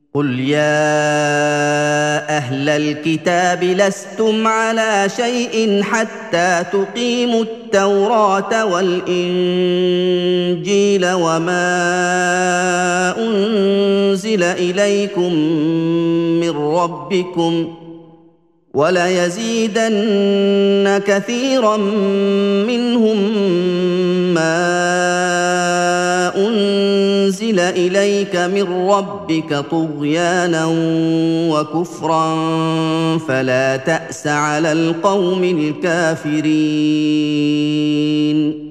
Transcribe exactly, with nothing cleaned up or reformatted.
قل يا اهل الكتاب لستم على شيء حتى تقيموا التوراه والانجيل وما انزل اليكم من ربكم وليزيدن كثيرا منهم ما انزل اليك من ربك طغيانا وكفرا فلا تاس على القوم الكافرين.